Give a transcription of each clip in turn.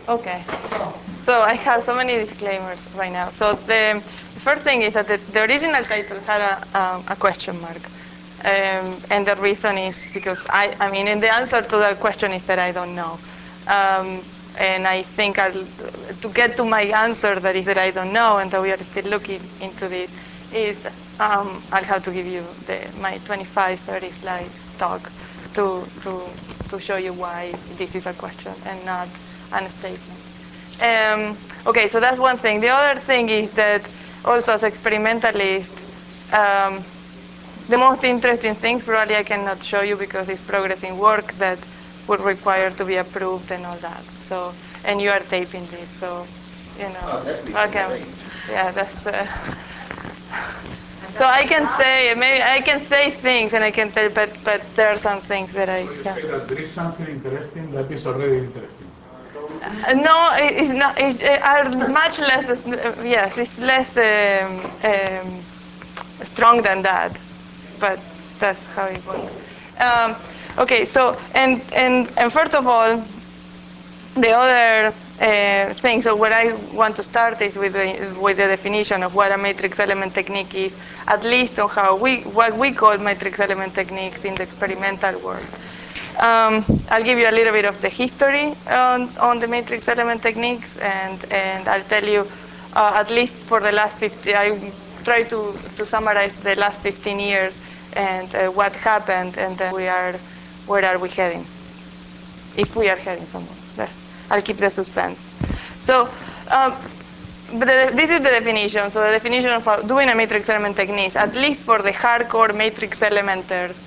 Okay. So I have so many disclaimers right now. So the first thing is that the original title had a question mark. And the reason is because I mean, and the answer to that question is that I don't know. And I think to get to my answer, that is that I don't know, and that we are still looking into this, is I'll have to give you my 25, 30 slide talk to show you why this is a question and not a statement. Okay, so that's one thing. The other thing is that also as experimentalist, the most interesting things probably I cannot show you because it's progressing work that would require to be approved and all that. So, and you are taping this, so you know. Oh, that's Okay, yeah, that's. So I can say maybe I can say things and I can tell, but there are some things that I. So you Yeah. say that there is something interesting that is already interesting. No, it's not. It are much less. Yes, it's less strong than that, but that's how it works. Okay, so and first of all, the other thing. So what I want to start is with the definition of what a matrix element technique is, at least on how what we call matrix element techniques in the experimental world. I'll give you a little bit of the history on the matrix element techniques, and I'll tell you at least for the last 50. I try to summarize the last 15 years and what happened, and then where are we heading? If we are heading somewhere. I'll keep the suspense. So, this is the definition. So the definition of doing a matrix element technique, at least for the hardcore matrix elementers,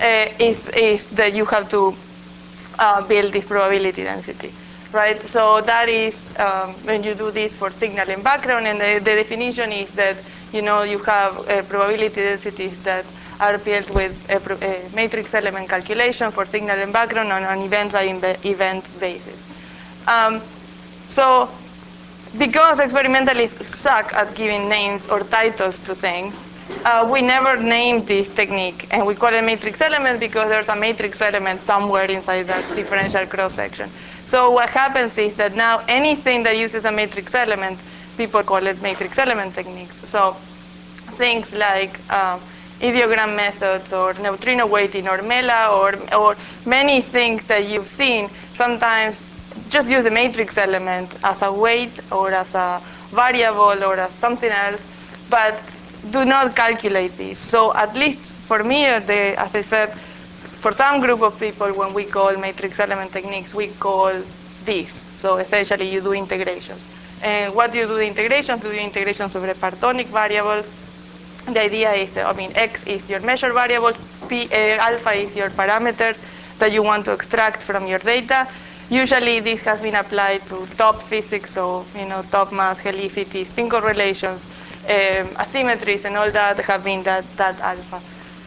is that you have to build this probability density, right? So that is when you do this for signal and background, and the definition is that you have probability densities that are built with a matrix element calculation for signal and background on an event by event basis. Um, so because experimentalists suck at giving names or titles to things, we never named this technique, and we call it matrix element because there's a matrix element somewhere inside that differential cross section. So what happens is that now anything that uses a matrix element, people call it matrix element techniques. So things like ideogram methods or neutrino weighting or MELA or many things that you've seen sometimes just use a matrix element as a weight or as a variable or as something else, but do not calculate this. So at least for me, as I said, for some group of people, when we call matrix element techniques, we call this. So essentially you do integrations. And what do you do the integrations? You do integrations over partonic variables. The idea is, X is your measure variable, alpha is your parameters that you want to extract from your data. Usually this has been applied to top physics, so top mass, helicity, spin correlations, asymmetries, and all that have been that alpha.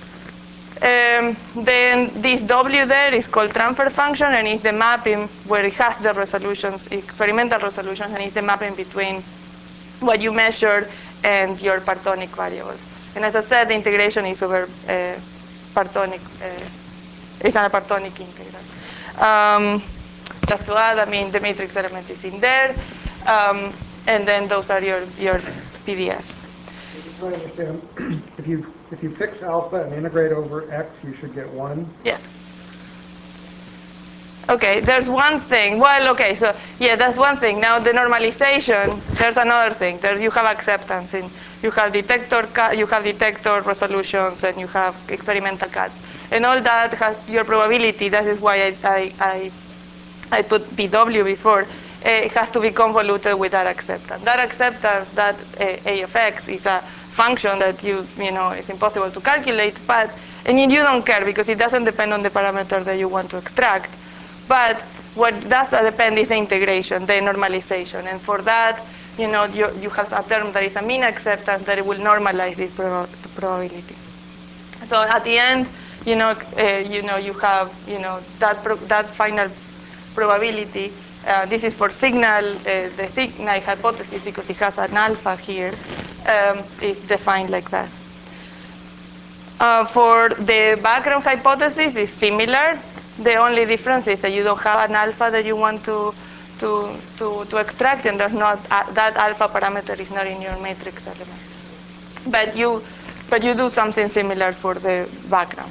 Then this W there is called transfer function, and is the mapping where it has the resolutions, experimental resolutions, and is the mapping between what you measured and your partonic variables. And as I said, the integration is over partonic, it's not a partonic integral. Just to add, the matrix element is in there, and then those are your PDFs. So I understand, if you fix alpha and integrate over x, you should get 1. Yeah. Okay, there's one thing. Well, okay, so yeah, that's one thing. Now the normalization, there's another thing. You have acceptance, and you have detector resolutions, and you have experimental cuts, and all that has your probability. That is why I put BW before. It has to be convoluted with that acceptance. That acceptance, that A of x, is a function that it's impossible to calculate, and you don't care because it doesn't depend on the parameter that you want to extract. But what does depend is the integration, the normalization, and for that, you have a term that is a mean acceptance that it will normalize this probability. So at the end, you have that final probability. This is for signal, the signal hypothesis, because it has an alpha here, is defined like that. For the background hypothesis, is similar. The only difference is that you don't have an alpha that you want to to extract, and there's not that alpha parameter is not in your matrix element. But you do something similar for the background.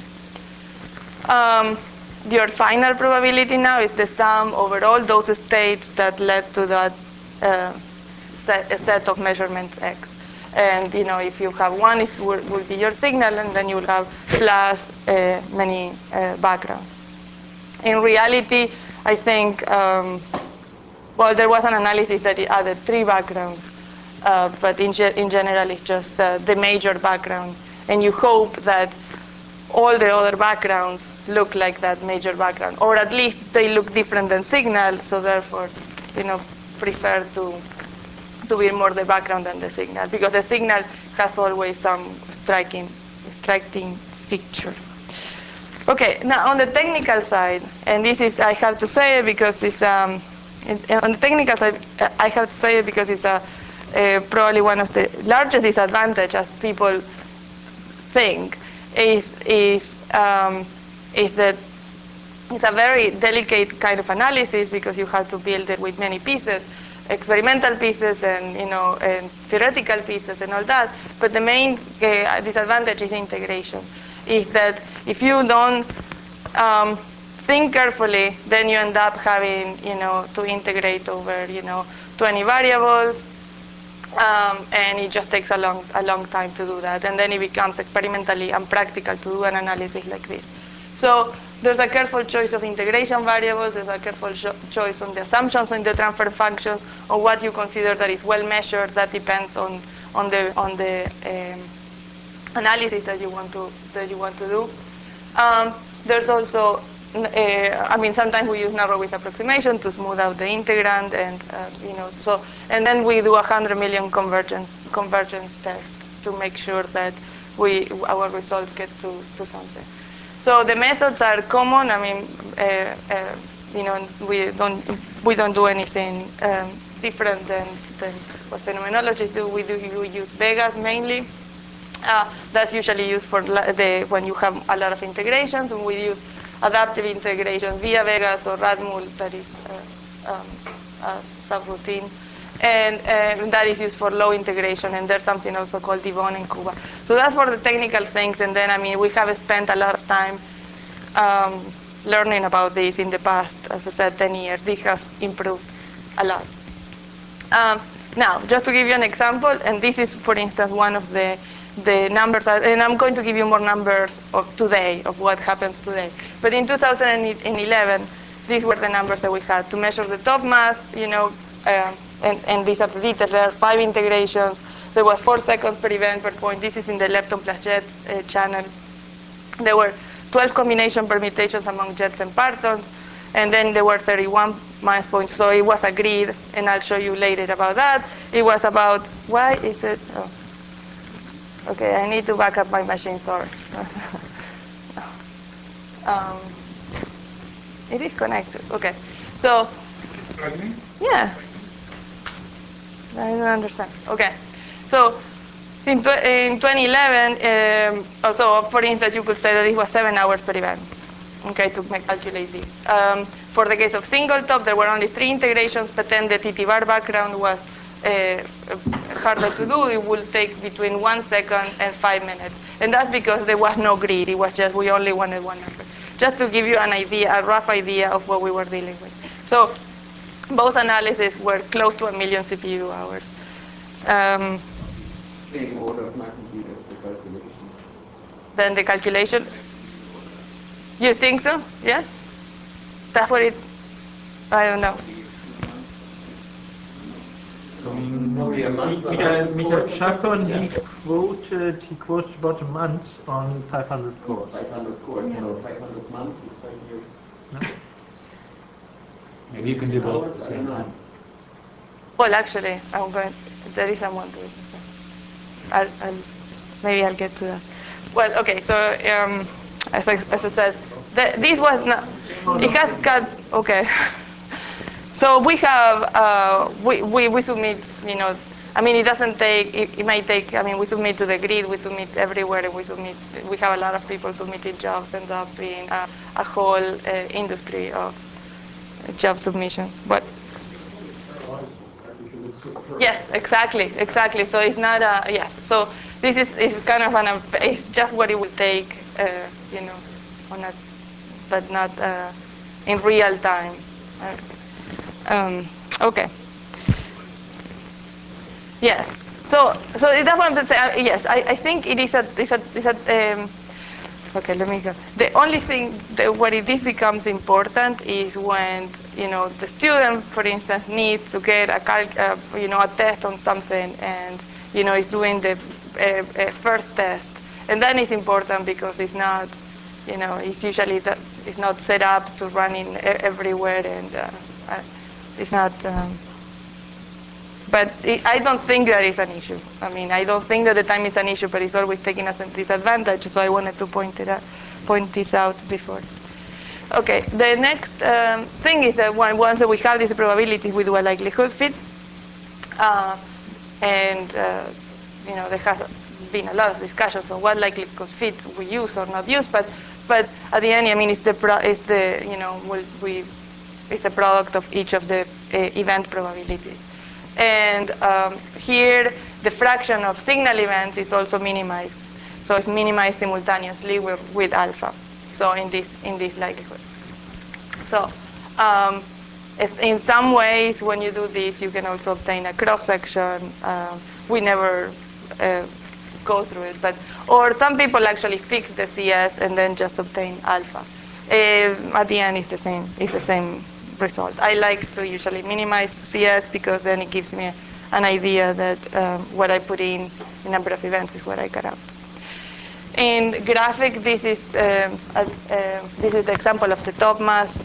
Your final probability now is the sum over all those states that led to that set of measurements X. And if you have one, it will be your signal, and then you will have plus many backgrounds. In reality, I think, there was an analysis that it added 3 backgrounds, but in general, it's just the major background. And you hope that all the other backgrounds look like that major background, or at least they look different than signal, so therefore, prefer to be more the background than the signal, because the signal has always some striking feature. Okay, now on the technical side, and this is, I have to say it because it's, on the technical side, I have to say it because it's probably one of the largest disadvantages, as people think, is that it's a very delicate kind of analysis, because you have to build it with many pieces, experimental pieces and and theoretical pieces and all that. But the main disadvantage is integration. Is that if you don't think carefully, then you end up having to integrate over 20 variables, and it just takes a long time to do that, and then it becomes experimentally unpractical to do an analysis like this. So there's a careful choice of integration variables, there's a careful choice on the assumptions on the transfer functions, on what you consider that is well measured. That depends on the analysis that you want to do. There's also, sometimes we use narrow width approximation to smooth out the integrand, and and then we do 100 million convergence tests to make sure that our results get to something. So the methods are common. We don't do anything different than what phenomenologists do. We use Vegas mainly. That's usually used for when you have a lot of integrations, and we use adaptive integration via Vegas or Radmul, that is a subroutine. And that is used for low integration, and there's something also called Devon in Cuba. So that's for the technical things, and then we have spent a lot of time learning about this in the past. As I said, 10 years. This has improved a lot. Now, just to give you an example, and this is, for instance, one of the numbers, and I'm going to give you more numbers of today, of what happens today. But in 2011, these were the numbers that we had to measure the top mass, and these are the details. There are 5 integrations. There was 4 seconds per event per point. This is in the lepton plus jets channel. There were 12 combination permutations among jets and partons, and then there were 31 mass points. So it was a grid, and I'll show you later about that. It was about, why is it? Oh. Okay, I need to back up my machine, sorry. It is connected, okay. So, yeah. I don't understand. Okay, so in 2011, so for instance, you could say that it was 7 hours per event. Okay, to calculate this. For the case of single top, there were only 3 integrations, but then the TT-bar background was harder to do. It will take between 1 second and 5 minutes. And that's because there was no grid. It was just, we only wanted one number. Just to give you an idea, a rough idea of what we were dealing with. So both analyses were close to 1 million CPU hours. Same order of magnitude as the calculation. Then the calculation. You think so? Yes? That's what it, I don't know. Michael Chapon, he quoted about a month on 500 cores. 500 cores, no, 500 months is 5 years. No? Maybe you can develop at the same time. Well, actually, there is someone doing it. Maybe I'll get to that. Well, okay, so as I said, this was not, it has got, okay. So we have, we submit, it doesn't take, it might take, we submit to the grid, we submit everywhere, and we have a lot of people submitting jobs, end up being a whole industry of job submission. But Yes, exactly. So it's not a yes. So this is kind of it's just what it will take, on a, but not in real time. Okay. Yes. So that's what I'm saying. Yes, I think it is a. Okay, let me go. The only thing that where this becomes important is when the student, for instance, needs to get a test on something, and is doing the first test, and then it's important because it's not, it's usually that it's not set up to run in everywhere, and it's not. But I don't think that is an issue. I mean, I don't think that the time is an issue, but it's always taking us a disadvantage. So I wanted to point this out before. Okay, the next thing is that once we have these probabilities, we do a likelihood fit, and there has been a lot of discussions on what likelihood fit we use or not use. But at the end, I mean, it's the it's a product of each of the event probabilities. And here, the fraction of signal events is also minimized. So it's minimized simultaneously with alpha. So in this likelihood. So in some ways, when you do this, you can also obtain a cross section. We never go through it, or some people actually fix the CS and then just obtain alpha. At the end, it's the same. It's the same result. I like to usually minimize CS because then it gives me an idea that what I put in the number of events is what I got out. In graphic, this is the example of the top mass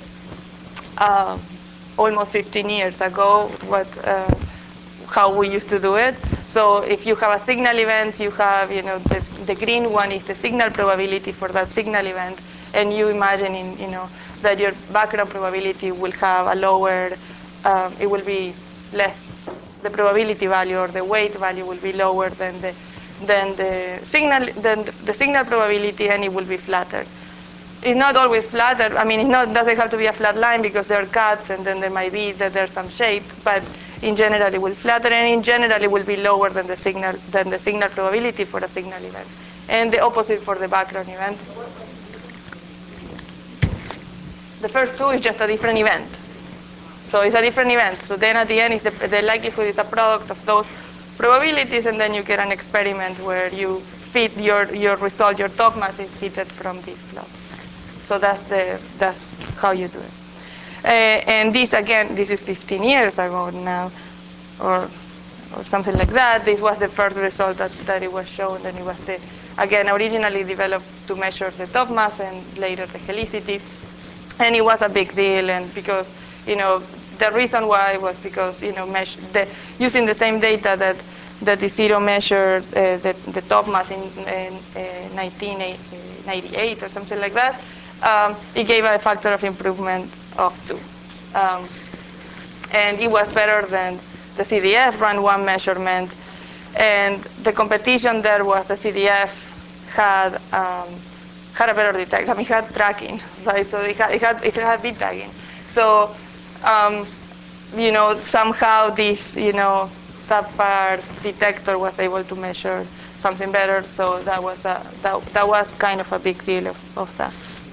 almost 15 years ago. How we used to do it. So if you have a signal event, you have the green one is the signal probability for that signal event, and you imagine that your background probability will have a lower, it will be less, the probability value or the weight value will be lower than the signal probability, and it will be flatter. It's not always flatter. I mean, doesn't have to be a flat line because there are cuts, and then there might be that there's some shape, but in general it will flatter, and in general it will be lower than the signal probability for a signal event, and the opposite for the background event. The first two is just a different event. So it's a different event. So then at the end, the likelihood is a product of those probabilities, and then you get an experiment where you fit your result, your top mass is fitted from this plot. So that's how you do it. And this is 15 years ago now, or something like that. This was the first result that it was shown, and it was originally developed to measure the top mass and later the helicity. And it was a big deal, and because the reason why was because using the same data that the zero measured the top mass in 1998 or something like that, it gave a factor of improvement of 2, and it was better than the CDF ran one measurement, and the competition there was the CDF had a better detection. I mean, it had tracking, right? So it had bit tagging. So somehow this subpar detector was able to measure something better. So that was kind of a big deal of that.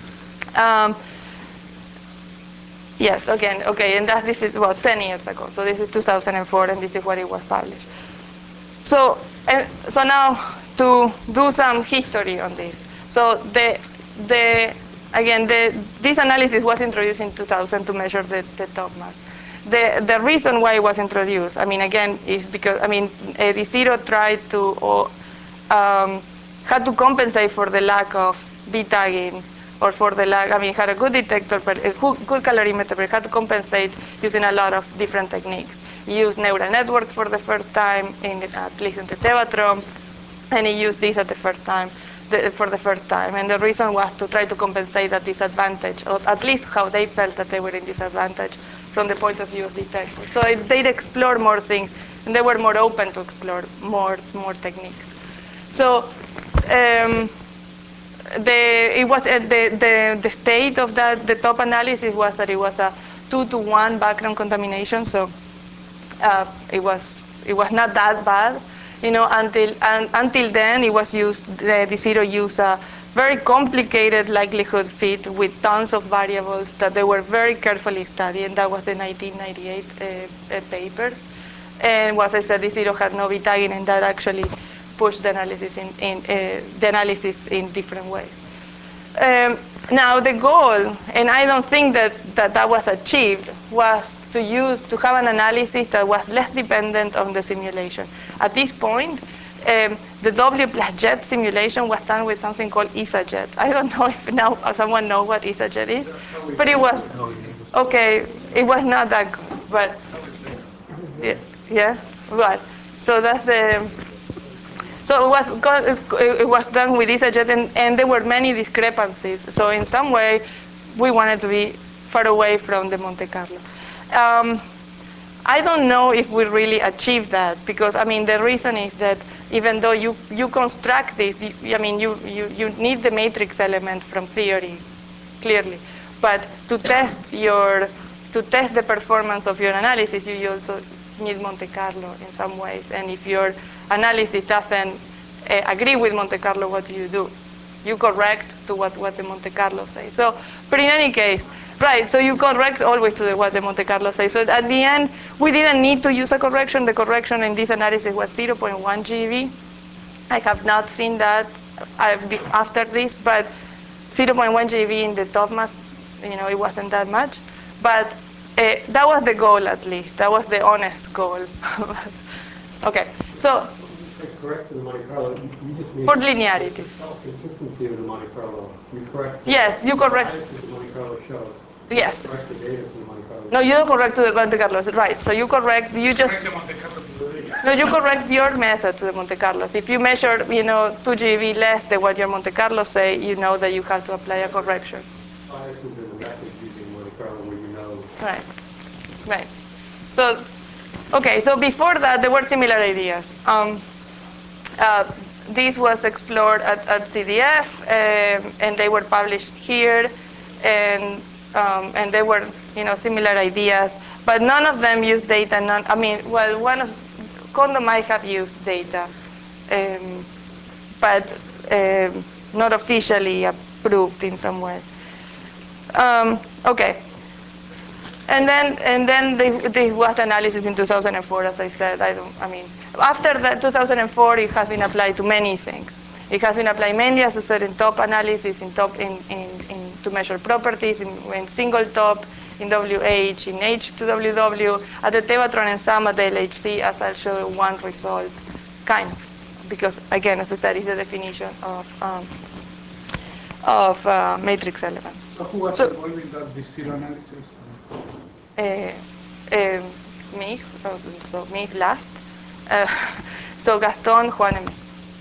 Yes, again, okay, and this is about 10 years ago. So this is 2004, and this is what it was published. So now to do some history on this. So this analysis was introduced in 2000 to measure the top mass. The reason why it was introduced, I mean, again, is because the zero tried to had to compensate for the lack of bit tagging, or for the lack. I mean, it had a good detector, but a good calorimeter, but it had to compensate using a lot of different techniques. It used neural network for the first time, at least in the Tevatron, and it used this for the first time. And the reason was to try to compensate that disadvantage, or at least how they felt that they were in disadvantage from the point of view of detectors. So they'd explore more things, and they were more open to explore more techniques. So the state of the top analysis was that it was a 2-to-1 background contamination. So it was not that bad, until then it was used. The zero used a very complicated likelihood fit with tons of variables that they were very carefully studied, and that was the 1998 paper. And what I said, the zero had no B-tagging, and that actually pushed the analysis in different ways. Now the goal, and I don't think that was achieved, was to have an analysis that was less dependent on the simulation. At this point, the W plus jet simulation was done with something called ESAJet. I don't know if now someone knows what ESAJet is, but it was okay. It was not that good, but yeah, right. So that's the. So it was done with ESAJet, and there were many discrepancies. So in some way, we wanted to be far away from the Monte Carlo. I don't know if we really achieved that, because the reason is that even though you construct this, you need the matrix element from theory, clearly, but to test the performance of your analysis, you also need Monte Carlo in some ways. And if your analysis doesn't agree with Monte Carlo, what do? You correct to what the Monte Carlo says. So, but in any case, right, so you correct always to what the Monte Carlo says. So at the end, we didn't need to use a correction. The correction in this analysis was 0.1 GeV. I have not seen that after this, but 0.1 GeV in the top mass, it wasn't that much. But that was the goal, at least. That was the honest goal. Okay, so Correct in the Monte Carlo, you just need for linearities. self-consistency of the Monte Carlo. You correct. Yes, you correct. The Monte Carlo shows. Yes. Correct the data from the Monte Carlo. No, you don't correct to the Monte Carlo, right? So you correct. You just. Correct the Monte Carlo to the data. No, you correct your method to the Monte Carlos. If you measure, 2 GeV less than what your Monte Carlo say, you know that you have to apply a correction. Biases in the method using Monte Carlo where you know. Right. So, okay. So before that, there were similar ideas. This was explored at CDF, and they were published here, and they were, similar ideas, but none of them used data. One of Kondo might have used data, but not officially approved in some way. Okay. And then this was the analysis in 2004, as I said. After that 2004, it has been applied to many things. It has been applied mainly, as I said, in top analysis, to measure properties, in single top, in WH, in H2WW, at the Tevatron and some at the LHC, as I'll show one result, kind of, because again, as I said, it's the definition of matrix element. So who was involved in that zero analysis? Me last. So Gaston, Juan and me.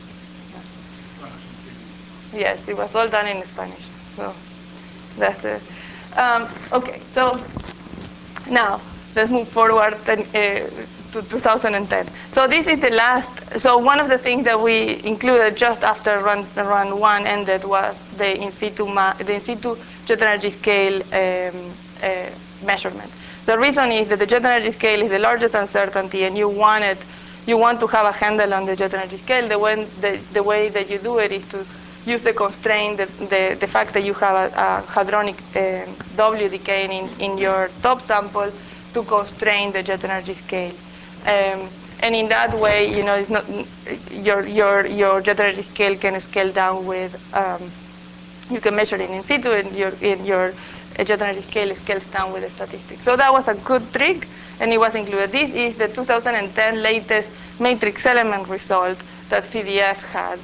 Yes, it was all done in Spanish. So that's it. Okay, so now let's move forward to 2010. So this is the last. So one of the things that we included just after run one ended was the in situ jet energy scale measurement. The reason is that the jet energy scale is the largest uncertainty, and you want to have a handle on the jet energy scale. The way that you do it is to use the constraint, the fact that you have a hadronic W decaying in your top sample to constrain the jet energy scale. And in that way, it's not your jet energy scale can scale down with. You can measure it in situ, and your jet energy scale scales down with the statistics. So that was a good trick, and it was included. This is the 2010 latest matrix element result that CDF had,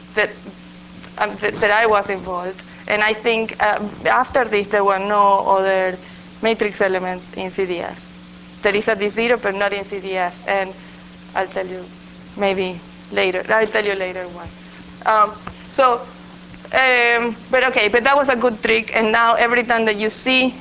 that I was involved. And I think after this, there were no other matrix elements in CDF. There is a D0, but not in CDF, and I'll tell you maybe later. I'll tell you later why. But that was a good trick, and now every time that you see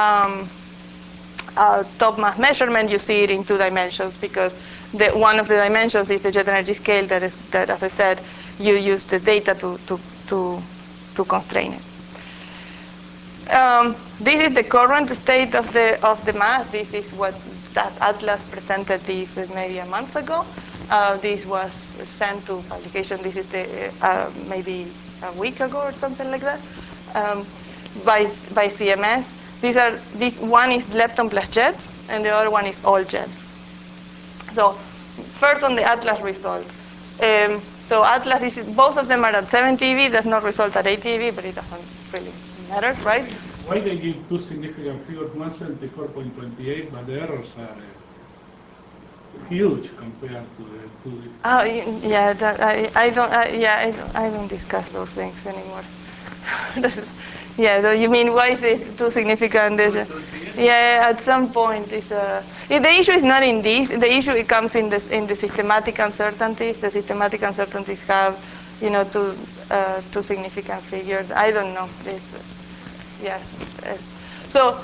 top mass measurement, you see it in 2 dimensions, because one of the dimensions is the jet energy scale that, as I said, you use the data to constrain it. This is the current state of the mass. This is what that Atlas presented this maybe a month ago. This was sent to publication. This is maybe a week ago or something like that, by CMS. This one is lepton plus jets, and the other one is all jets. So first on the Atlas result. So Atlas both of them are at 7 TeV. Does not result at 8 TeV, but it doesn't really matter, right? Why they give two significant figures, 174.28, but the errors are huge compared to the two. Oh, yeah, I don't discuss those things anymore. Yeah, so you mean why is it too significant? Yeah, at some point the issue is not in this. The issue it comes in the systematic uncertainties. The systematic uncertainties have, two significant figures. I don't know. Yes. So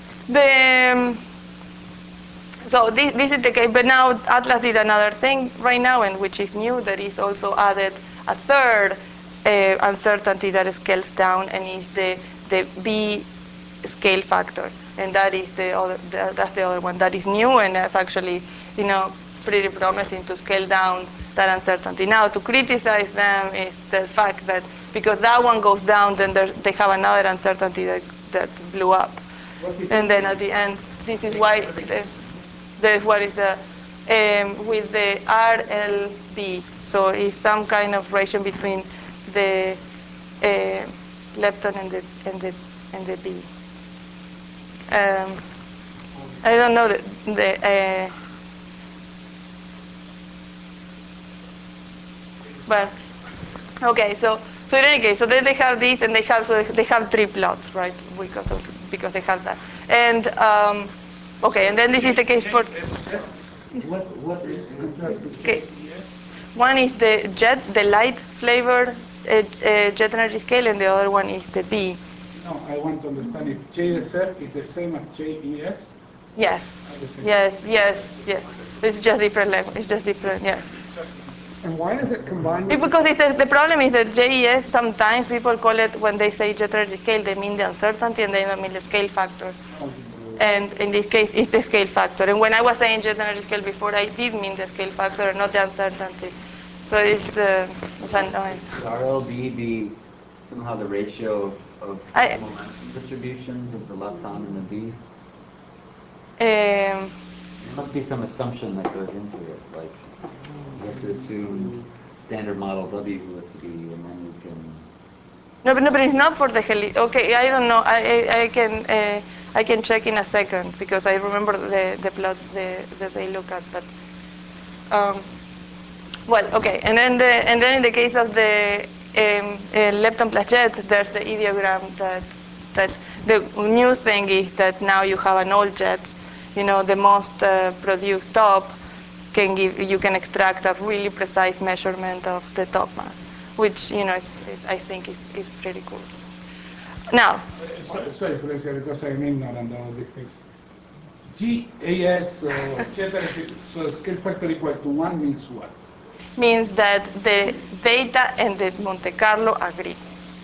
this is the case, but now Atlas did another thing right now, and which is new, that is also added a third uncertainty that scales down, and is the B scale factor, and that is that's the other one that is new, and that's actually pretty promising to scale down that uncertainty. Now, to criticize them is the fact that because that one goes down, then they have another uncertainty that blew up, and then at the end, this is why. What is with the RLB. So it's some kind of relation between the lepton and the B. I don't know but okay. So in any case, so then they have this, and they have three plots, right? Because they have that, and okay, and then this is the case for. What is Okay. One is the jet, the light flavored jet energy scale, and the other one is the B. No, I want to understand if JSF is the same as JES. Yes. Yes. It's just different level. It's just different. Yes. And why is it combined with? Because the problem is that JES, sometimes people call it, when they say jet energy scale, they mean the uncertainty and they don't mean the scale factor. And in this case, it's the scale factor. And when I was saying jet energy scale before, I did mean the scale factor, not the uncertainty. So it's annoying. Would RLB be somehow the ratio of momentum distributions of the lepton and the B? There must be some assumption that goes into it, like you have to assume standard model W helicity, and then you can. No, but it's not for the Okay, I don't know. I can check in a second because I remember the plot that they look at. But well, okay, and then in the case of the lepton plus jets, there's the ideogram that the new thing is that now you have an all jets. The most produced top you can extract a really precise measurement of the top mass, which I think is pretty cool. Now, sorry, Felicia, because I'm ignorant of all these things. GAS, so scale factor equal to 1 means what? means that the data and the Monte Carlo agree,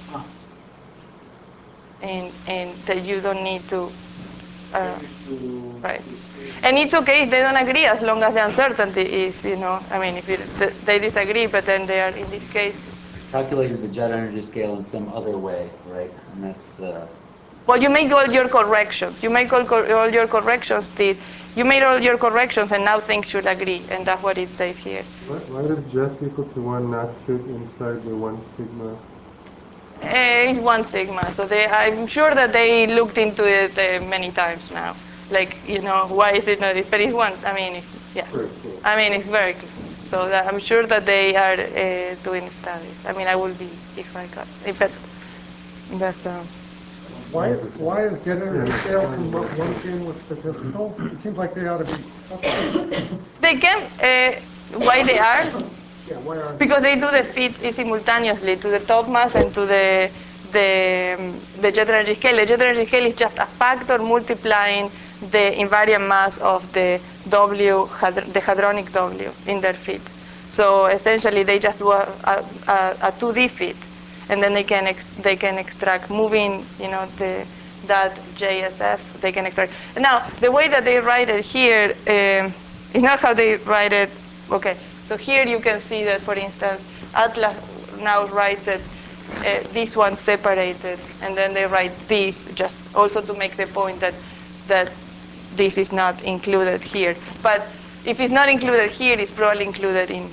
and that you don't need to. Right. And it's okay if they don't agree, as long as the uncertainty is, I mean, if they disagree, but then they are, in this case. Calculated the jet energy scale in some other way, right? And that's the. Well, you make all your corrections. You make all your corrections. You made all your corrections, and now things should agree, and that's what it says here. Why does just equal to 1 not sit inside the 1 sigma? It's 1 sigma, so I'm sure that they looked into it many times now. Like, why is it not? But it's 1. I mean, yeah. I mean, it's very clear. So I'm sure that they are doing studies. I mean, I will be if I got. That's. Why is jet energy scale lumped in with statistical? It seems like they ought to be separate. They can. Why they are? Yeah, why are Because they do the fit simultaneously to the top mass and to the jet energy scale. The jet energy scale is just a factor multiplying the invariant mass of the W, the hadronic W in their fit. So essentially, they just do a 2D fit, and then they can extract moving, .jsf, they can extract. Now, the way that they write it here is not how they write it. Okay, so here you can see that, for instance, Atlas now writes it, this one separated, and then they write this, just also to make the point that this is not included here. But if it's not included here, it's probably included in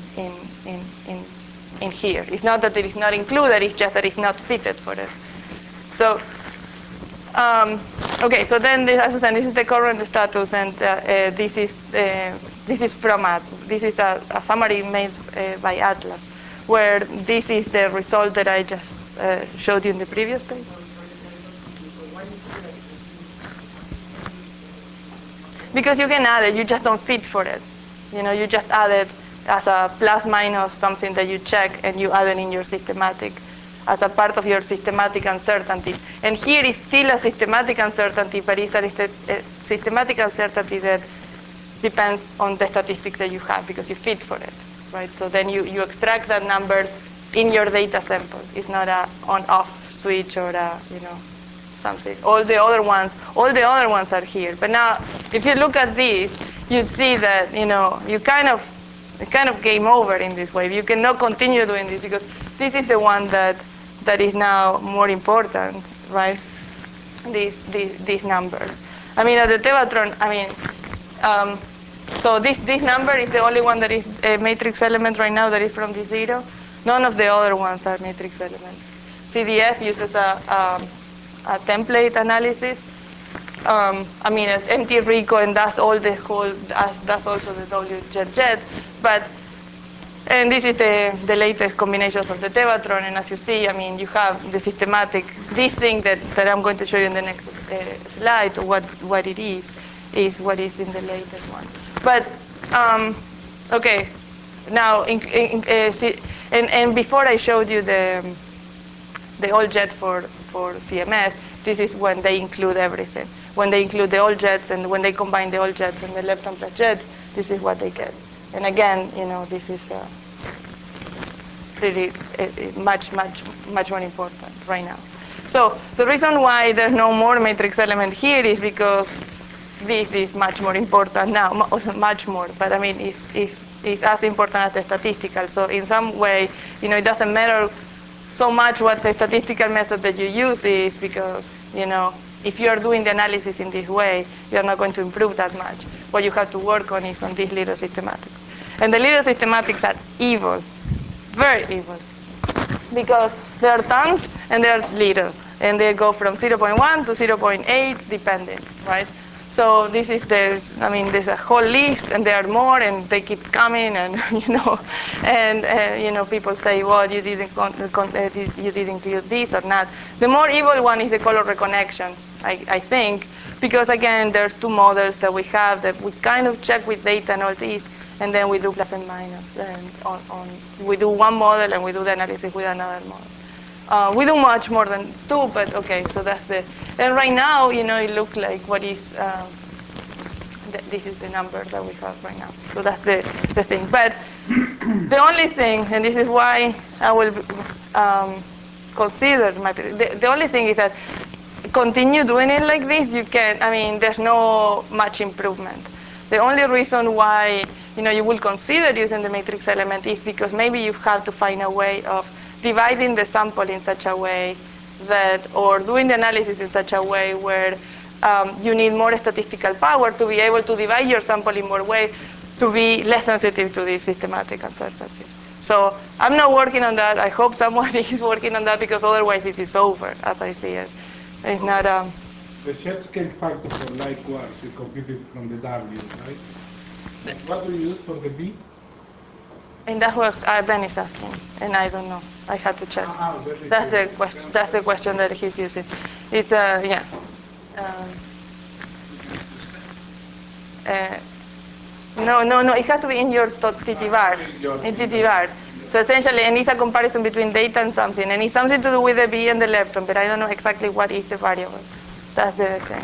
here. It's not that it is not included, it's just that it's not fitted for it. So, okay, so then this is the current status, and this is from this is a summary made by Atlas, where this is the result that I just showed you in the previous page. Because you can add it, you just don't fit for it. You know, you just add it as a plus minus something that you check, and you add it in your systematic as a part of your systematic uncertainty. And here is still a systematic uncertainty, but it's a systematic uncertainty that depends on the statistics that you have, because you fit for it, right? So then you extract that number in your data sample. It's not a on-off switch or a, something. All the other ones are here. But now, if you look at this, you see that, it's kind of game over in this way. You cannot continue doing this, because this is the one that is now more important, right? These numbers. I mean, at the Tevatron, so this number is the only one that is a matrix element right now that is from the 0. None of the other ones are matrix elements. CDF uses a template analysis. It's empty-RICO, and that's all the whole. That's also the WJet. And this is the latest combinations of the Tevatron, and as you see, you have the systematic. This thing that I'm going to show you in the next slide, what it is what is in the latest one. But okay, now and before I showed you the all-jet for CMS, this is when they include everything. When they include the all-jets, and when they combine the all-jets and the lepton plus jets, this is what they get. And again, this is pretty much more important right now. So the reason why there's no more matrix element here is because this is much more important now, much more. But it's as important as the statistical. So in some way, it doesn't matter so much what the statistical method that you use is, because if you are doing the analysis in this way, you are not going to improve that much. What you have to work on is on these little systematics. And the little systematics are evil, very evil, because there are tons and they are little, and they go from 0.1 to 0.8 depending, right? So this is there's a whole list, and there are more, and they keep coming, and people say, well, you didn't include this or not. The more evil one is the color reconnection, I think, because again, there's two models that we have that we kind of check with data and all this, and then we do plus and minus, and we do one model and we do the analysis with another model. We do much more than two, but okay, so that's the. And right now, it looks like what is. This is the number that we have right now. So that's the thing. But the only thing, and this is why I will consider the only thing is that continue doing it like this. You can. There's no much improvement. The only reason why you will consider using the matrix element is because maybe you have to find a way of dividing the sample in such a way that, or doing the analysis in such a way where you need more statistical power to be able to divide your sample in more way to be less sensitive to these systematic uncertainties. So I'm not working on that. I hope someone is working on that, because otherwise this is over, as I see it. It's not. The shed scale factor for light quarks is computed from the W, right? What do you use for the B? And that's what Ben is asking, and I don't know. I had to check. That's the question. That's the question that he's using. It's yeah. No. It has to be in your TTVAR. In TTVAR. So essentially, and it's a comparison between data and something, and it's something to do with the B and the lepton, but I don't know exactly what is the variable. That's the thing.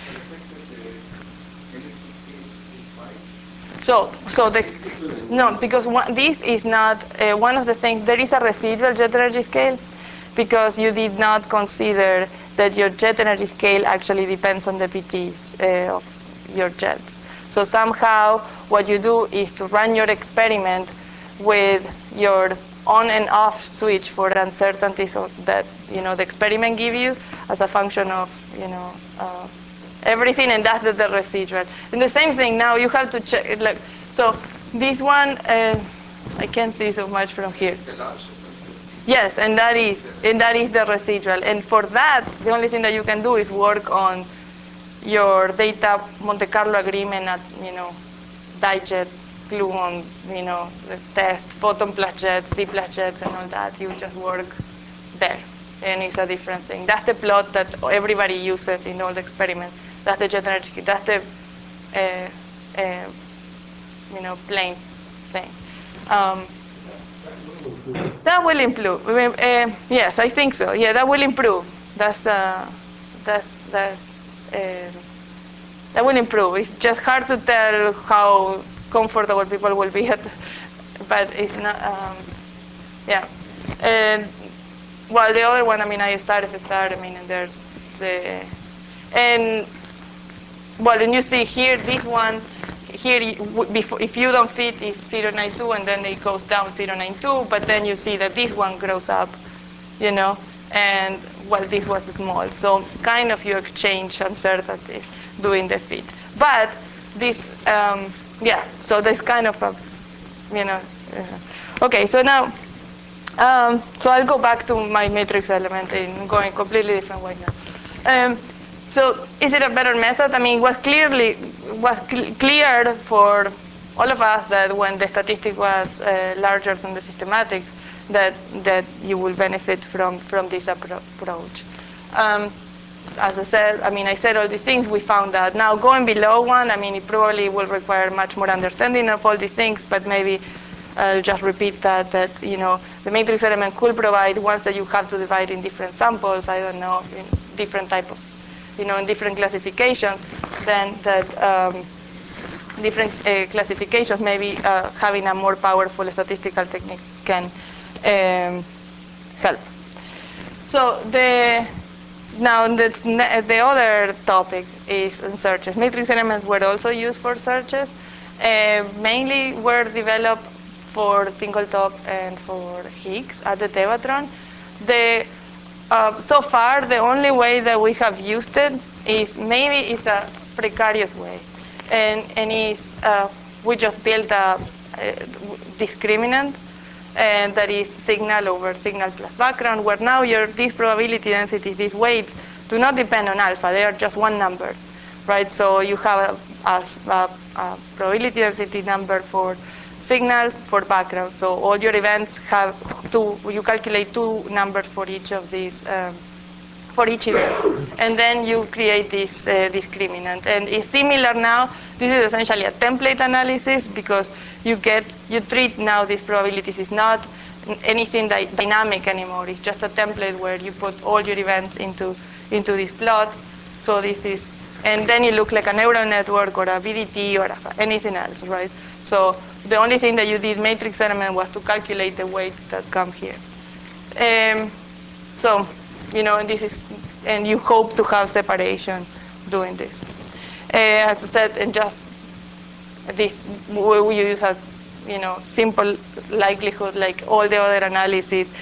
Because this is not one of the things. There is a residual jet energy scale, because you did not consider that your jet energy scale actually depends on the PTs of your jets. So somehow what you do is to run your experiment with your on and off switch for the uncertainties that the experiment give you as a function of everything, and that's the residual. And the same thing now you have to check it. Like, so this one I can't see so much from here. Yes, and that is the residual. And for that, the only thing that you can do is work on your data Monte Carlo agreement at dijet, gluon, the test, photon plus jets, D plus jets, and all that. You just work there, and it's a different thing. That's the plot that everybody uses in all the experiments. That's the jet energy. That's the plane thing. That will improve. Yes, I think so. Yeah, that will improve. That will improve. It's just hard to tell how comfortable people will be at, but it's not. Yeah. And well, the other one, I mean, I started. I mean, and there's the and well, and you see here this one. Here, before, if you don't fit, is 0.92, and then it goes down 0.92. But then you see that this one grows up, and well, this was small. So kind of you exchange uncertainties doing the fit. But this, yeah. So there's kind of a, Okay. So now, so I'll go back to my matrix element and going completely different way now. So is it a better method? I mean, it was clear for all of us that when the statistic was larger than the systematic, that you will benefit from this approach. As I said, I said all these things. We found that now going below one, it probably will require much more understanding of all these things, but maybe I'll just repeat that the matrix element could provide, once that you have to divide in different samples, I don't know, in different type of, in different classifications, then that different classifications, maybe having a more powerful statistical technique can help. So now the other topic is in searches. Matrix elements were also used for searches. Mainly were developed for Singletop and for Higgs at the Tevatron. So far, the only way that we have used it is maybe it's a precarious way, and is we just built a discriminant, and that is signal over signal plus background, where now these probability densities, these weights, do not depend on alpha. They are just one number, right? So you have a probability density number for signals, for background. So all your events have you calculate two numbers for each of these, for each event. And then you create this discriminant. And it's similar now. This is essentially a template analysis, because you treat now these probabilities. It's not anything dynamic anymore. It's just a template where you put all your events into this plot. So this is, and then it looks like a neural network or a VDT or anything else, right? So the only thing that you did matrix element was to calculate the weights that come here. So, and this is, and you hope to have separation doing this. As I said, and just this, we use a, simple likelihood, like all the other analyses,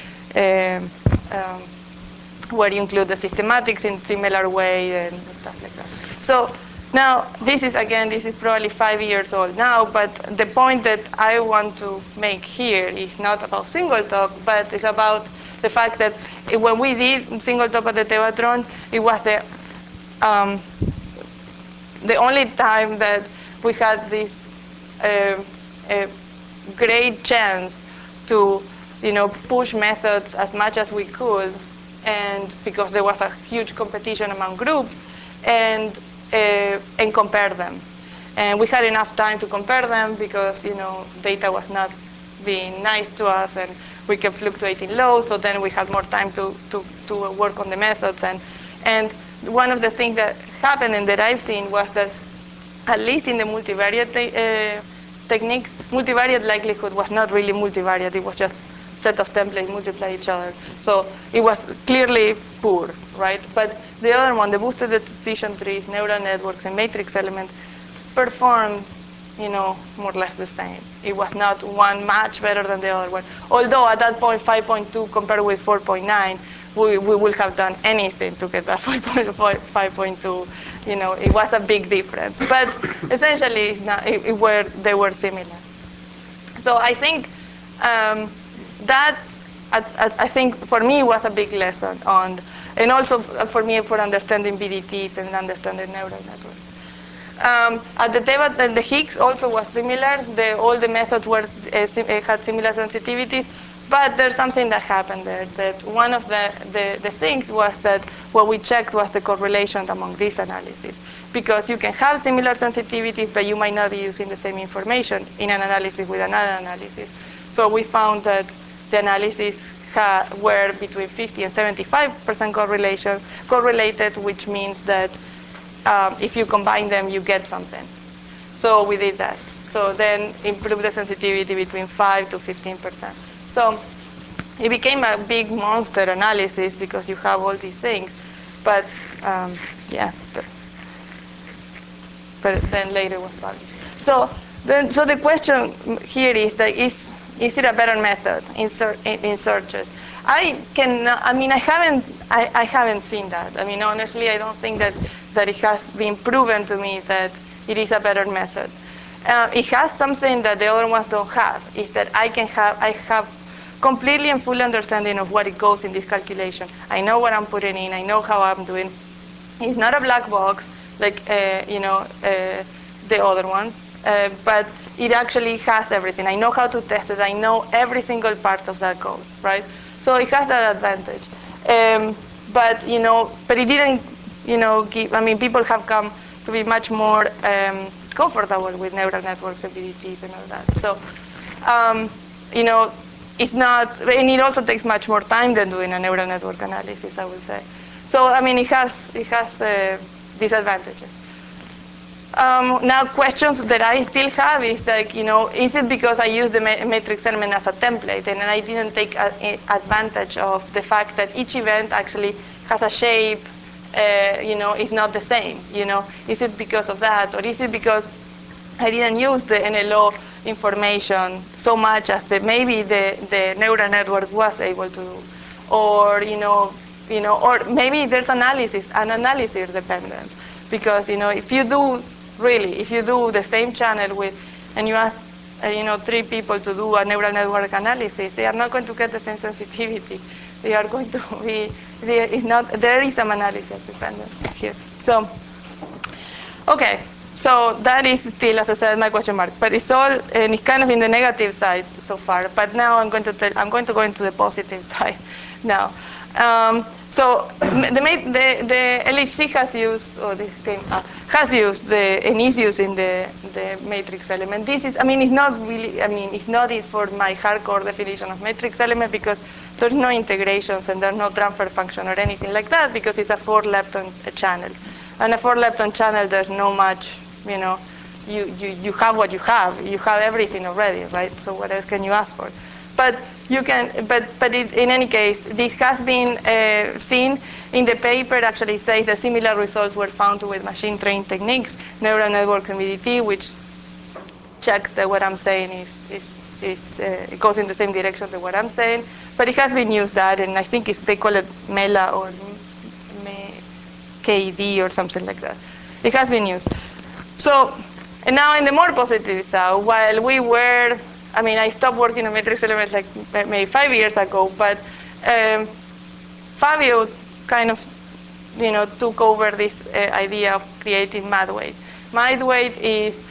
where you include the systematics in similar way and stuff like that. So now this is probably 5 years old now, but the point that I want to make here is not about Singletop, but it's about the fact that when we did Singletop at the Tevatron, it was the only time that we had this great chance to push methods as much as we could, and because there was a huge competition among groups, and compare them. And we had enough time to compare them because data was not being nice to us, and we kept fluctuating low. So then we had more time to work on the methods. And one of the things that happened and that I've seen was that, at least in the multivariate technique, multivariate likelihood was not really multivariate. It was just set of templates multiply each other. So it was clearly poor, right? But the other one, the boosted decision trees, neural networks, and matrix elements performed, more or less the same. It was not one much better than the other one. Although at that point, 5.2 compared with 4.9, we would have done anything to get that 5.2. It was a big difference. But essentially, they were similar. So I think that, I think for me, was a big lesson on, and also for me for understanding BDTs and understanding neural networks. At the table, the Higgs also was similar. All the methods had similar sensitivities, but there's something that happened there. That one of the things was that what we checked was the correlation among these analyses. Because you can have similar sensitivities, but you might not be using the same information in an analysis with another analysis. So we found that the analyses were between 50 and 75% correlated, which means that if you combine them, you get something. So we did that. So then improve the sensitivity between 5 to 15%. So it became a big monster analysis because you have all these things. But yeah, but then later was published. So the question here is that is it a better method in searches? I haven't seen that. I mean, honestly, I don't think that it has been proven to me that it is a better method. It has something that the other ones don't have, is that I have completely and full understanding of what it goes in this calculation. I know what I'm putting in, I know how I'm doing. It's not a black box like the other ones, but it actually has everything. I know how to test it. I know every single part of that code, right? So it has that advantage. But it didn't, give. I mean, people have come to be much more comfortable with neural networks and BDTs and all that. So, it's not, and it also takes much more time than doing a neural network analysis, I would say. So, I mean, it has disadvantages. Now, questions that I still have is like, is it because I use the matrix element as a template and I didn't take advantage of the fact that each event actually has a shape, is not the same, Is it because of that, or is it because I didn't use the NLO information so much as maybe the neural network was able to do, or or maybe there's an analysis dependence, because if you do the same channel and you ask 3 people to do a neural network analysis, they are not going to get the same sensitivity. They are going to be there is some analysis dependence here. So okay. So that is still, as I said, my question mark. But it's all, and it's kind of in the negative side so far. But now I'm going to go into the positive side now. So the LHC has used, or this came up, has used and is using the matrix element. This is, it's not really, it's not it for my hardcore definition of matrix element, because there's no integrations and there's no transfer function or anything like that, because it's a 4-lepton channel. And a 4-lepton channel, there's no much, you have what you have. You have everything already, right? So what else can you ask for? But you can, but in any case, this has been seen in the paper. Actually, it says that similar results were found with machine trained techniques, neural network and BDT, which checks that what I'm saying it goes in the same direction that what I'm saying. But it has been used and I think they call it MELA or KD or something like that. It has been used. So, and now in the more positive side, while we were, I stopped working on matrix elements like maybe 5 years ago, but Fabio kind of, took over this idea of creating MadWeight. MadWeight is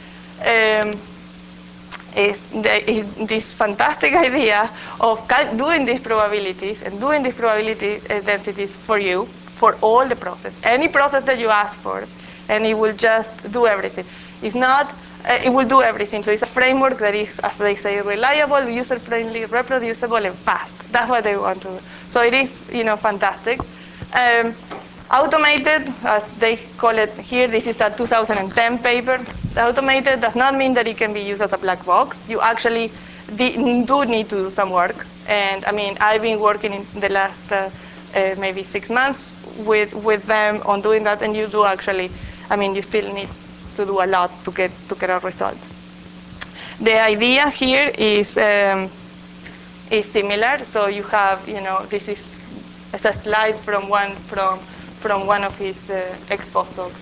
this fantastic idea of doing these probabilities and doing these probability densities for you, for all the process, any process that you ask for, and it will just do everything. It's not, it will do everything. So it's a framework that is, as they say, reliable, user-friendly, reproducible, and fast. That's what they want to do. So it is, fantastic. Automated, as they call it here, this is a 2010 paper. The automated does not mean that it can be used as a black box. You actually do need to do some work. And I mean, I've been working in the last maybe 6 months with them on doing that, and you do actually, I mean, you still need to do a lot to get a result. The idea here is similar. So you have, this is a slide from one of his ex-postdocs,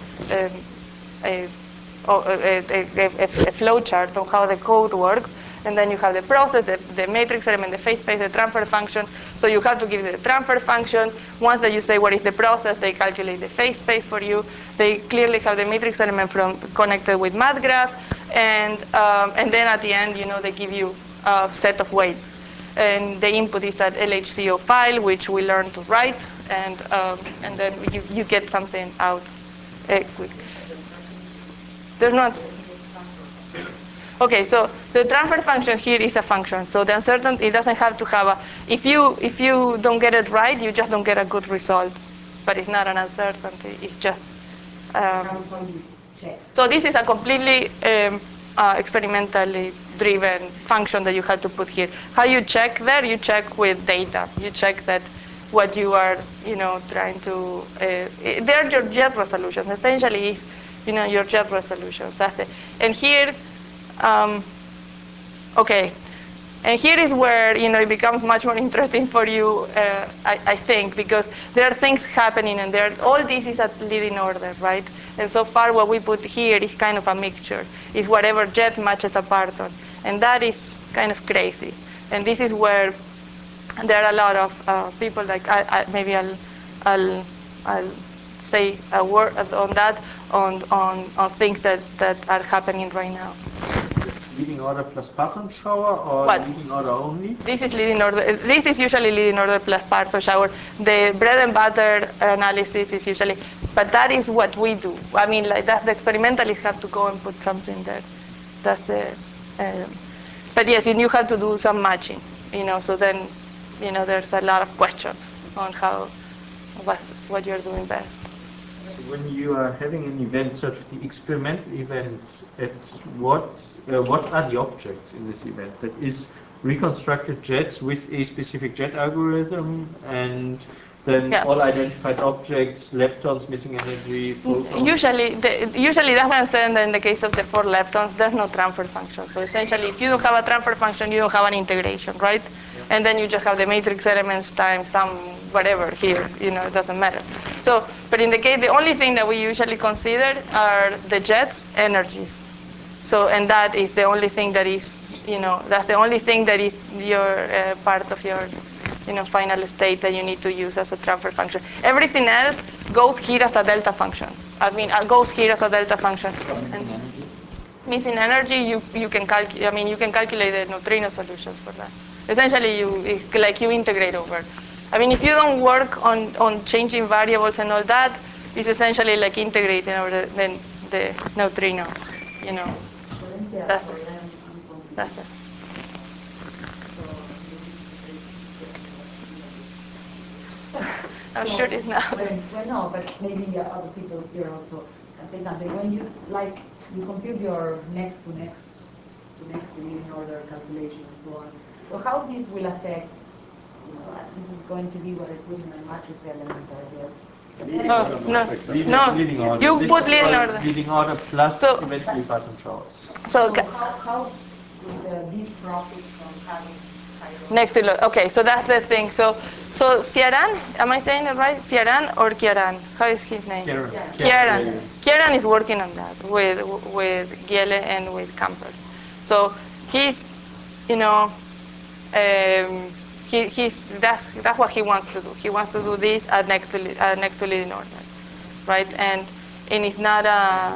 a flow chart on how the code works, and then you have the process, the matrix element, the phase space, the transfer function. So you have to give the transfer function. Once that you say what is the process, they calculate the phase space for you. They clearly have the matrix element connected with MATLAB, and then at the end, they give you a set of weights. And the input is an LHCO file, which we learn to write, and then you get something out quick. There's not. Okay, so the transfer function here is a function. So the uncertainty, it doesn't have to have a. If you don't get it right, you just don't get a good result. But it's not an uncertainty. It's just. So this is a completely experimentally driven function that you have to put here. How you check there? You check with data. You check that what you are, trying to. They're your jet resolutions. Essentially, is your jet resolutions. That's it. And here, okay. And here is where it becomes much more interesting for you, I think, because there are things happening, and all this is at leading order, right? And so far, what we put here is kind of a mixture. It's whatever jet matches a parton, and that is kind of crazy. And this is where there are a lot of people. Like maybe I'll say a word on that on things that are happening right now. Leading order plus parton shower, or What? leading order only? This is leading order. This is usually leading order plus parton shower. The bread and butter analysis is usually, but that is what we do. I mean, like that's the experimentalists have to go and put something there. That's the. But yes, and you have to do some matching. So then, there's a lot of questions on what you're doing best. When you are having an event, such as the experimental event, what are the objects in this event? That is reconstructed jets with a specific jet algorithm, and then all identified objects, leptons, missing energy, photons. Usually that's what I'm saying. That in the case of the 4 leptons, there's no transfer function. So essentially, if you don't have a transfer function, you don't have an integration, right? Yeah. And then you just have the matrix elements times some whatever here. It doesn't matter. So, but in the case, the only thing that we usually consider are the jets' energies. So, and that is the only thing that is, that's the only thing that is your part of your final state that you need to use as a transfer function. Everything else goes here as a delta function. I mean, goes here as a delta function. Missing energy, you can calculate. I mean, you can calculate the neutrino solutions for that. Essentially, it's like you integrate over. I mean, if you don't work on changing variables and all that, it's essentially like integrating over the neutrino. That's it. That's it. I'm sure it's not. Well, no, but maybe other people here also can say something. When you compute your next to leading order calculation and so on. So how this will affect? This is going to be what I put in my matrix element, I guess. No. Leading order. You This put is leading order. Leading order plus eventually parton showers. So how would this profit from having next to okay, so that's the thing. So Ciaran, am I saying it right? Ciaran or Kieran? How is his name? Kieran. Kieran is working on that with Giele and with Camper. So he's, that's what he wants to do. He wants to do this at next to leading order, right? And it's not a.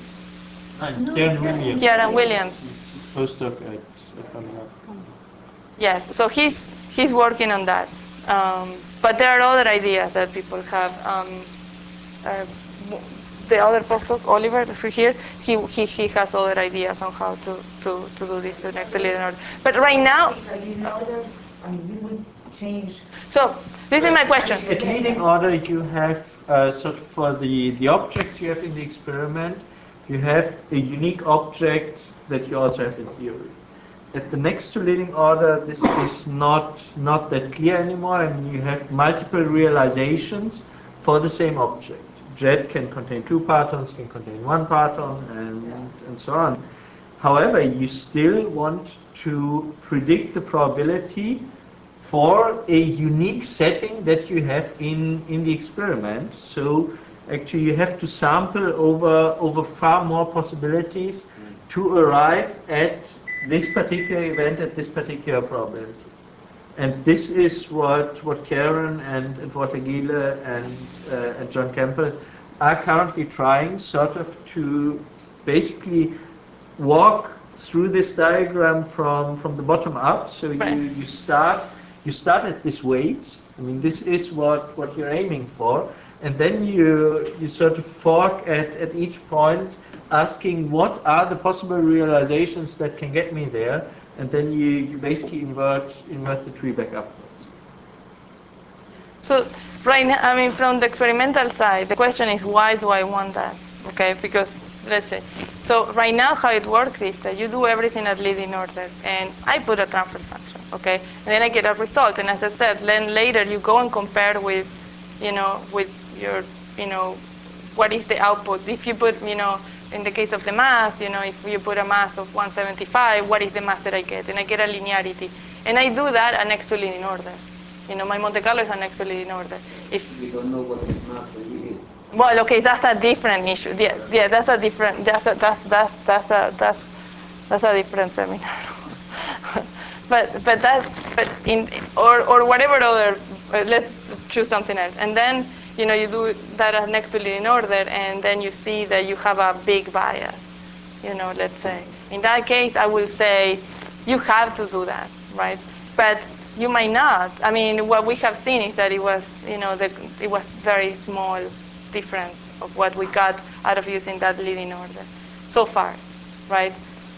Kieran Williams. He's postdoc at Fermilab. Yes, so he's working on that. But there are other ideas that people have. The other postdoc, Oliver, here, he has other ideas on how to do this to next to leading order. But right now, this will change. So this is my question. At leading order, you have sort of for the objects you have in the experiment, you have a unique object that you also have in theory. at the next to leading order, this is not that clear anymore, and you have multiple realizations for the same object. Jet can contain 2 partons, can contain 1 parton, and so on. However, you still want to predict the probability for a unique setting that you have in the experiment. So actually you have to sample over far more possibilities to arrive at this particular event at this particular probability. And this is what Karen and Walter Giele and John Campbell are currently trying, sort of to basically walk through this diagram from the bottom up. So you start at this weights. I mean, this is what you're aiming for, and then you sort of fork at each point, asking what are the possible realizations that can get me there, and then you basically invert the tree back upwards. So right now, I mean, from the experimental side, the question is, why do I want that? Okay, because let's say, so right now how it works is that you do everything at leading order, and I put a transfer function, okay, and then I get a result, and as I said, then later you go and compare with, with your, what is the output? If you put, in the case of the mass, if you put a mass of 175, what is the mass that I get? And I get a linearity, and I do that at next to leading order. My Monte Carlo is an next to leading order. If We don't know what the mass really is. well, okay, that's a different issue. Yeah, that's a different. That's a different seminar. but in or whatever other. Let's choose something else, and then you do that as next to leading order, and then you see that you have a big bias. Let's say in that case, I will say you have to do that, right? But you might not. I mean, what we have seen is that it was, it was very small difference of what we got out of using that leading order so far, right?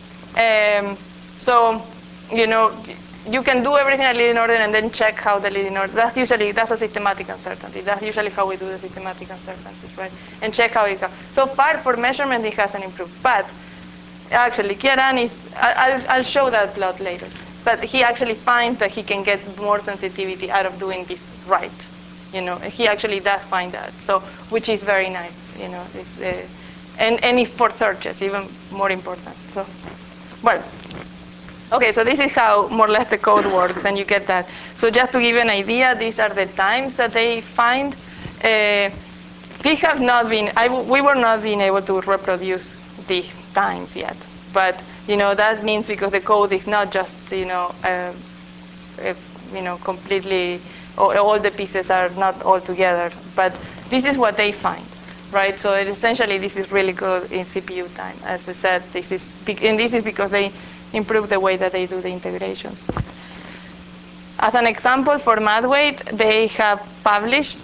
So, you can do everything at leading order and then check how the leading order. That's a systematic uncertainty. That's usually how we do the systematic uncertainties, right? And check how it goes. So far for measurement, it hasn't improved, but actually, Kieran is. I'll show that plot later. But he actually finds that he can get more sensitivity out of doing this right. He actually does find that. So, which is very nice. It's, and if for searches, even more important. So, well, okay. So this is how more or less the code works, and you get that. So just to give you an idea, these are the times that they find. We have not been. We were not being able to reproduce these times yet. But that means because the code is not just completely, all the pieces are not all together. But this is what they find, right? So essentially, this is really good in CPU time. As I said, this is because they improve the way that they do the integrations. As an example for MathWeight, they have published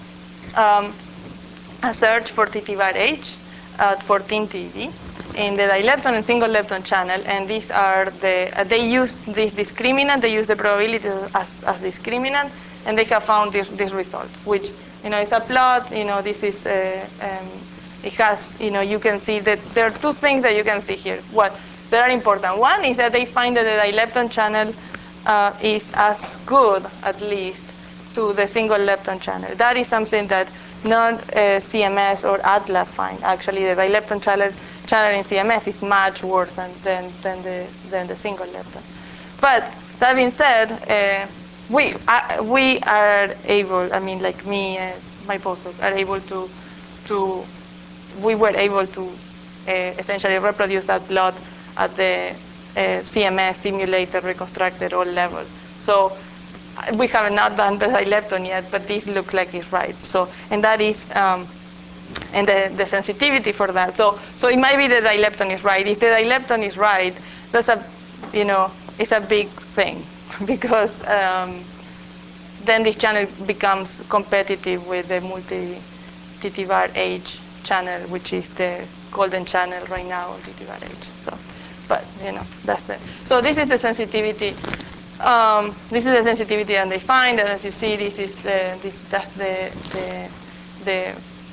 a search for TT bar H at 14 TeV in the dilepton and single lepton channel, and these are they use this discriminant, they use the probability as discriminant, and they have found this result, which is a plot. This is it has you can see that there are two things that you can see here. What that are important. One is that they find that the dilepton channel is as good, at least, to the single lepton channel. That is something that not CMS or Atlas find. Actually, the dilepton channel in CMS is much worse than the single lepton. But that being said, we are able. I mean, like me and my postdoc are able to we were able to essentially reproduce that plot at the CMS simulated reconstructed all level. So we have not done the dilepton yet, but this looks like it's right. So, and that is, and the sensitivity for that. So it might be the dilepton is right. If the dilepton is right, that's it's a big thing because then this channel becomes competitive with the multi-TT bar H channel, which is the golden channel right now on TT bar H. So, but that's it. So this is the sensitivity. This is the sensitivity, and they find, and as you see, this is that's the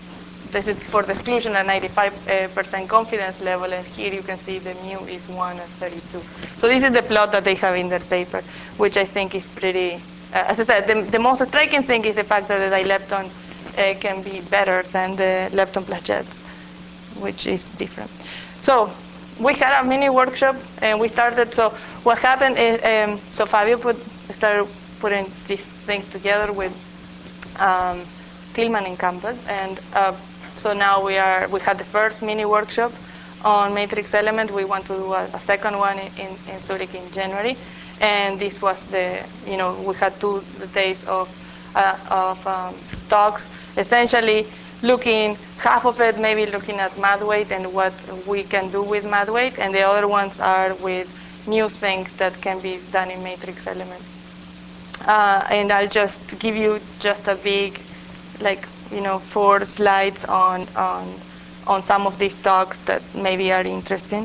this is for the exclusion at 95% confidence level, and here you can see the mu is 1 and 32. So this is the plot that they have in their paper, which I think is pretty, as I said, the most striking thing is the fact that the dilepton can be better than the lepton plus jets, which is different. So we had a mini workshop, and we started. So what happened is, so Fabio started putting this thing together with Tillman and Campbell, and so now we had the first mini workshop on matrix element. We want to do a second one in Zurich in January, and this was we had 2 days of talks, essentially looking, half of it maybe looking at math weight and what we can do with math weight, and the other ones are with new things that can be done in matrix element. And I'll just give you just a big, 4 slides on some of these talks that maybe are interesting.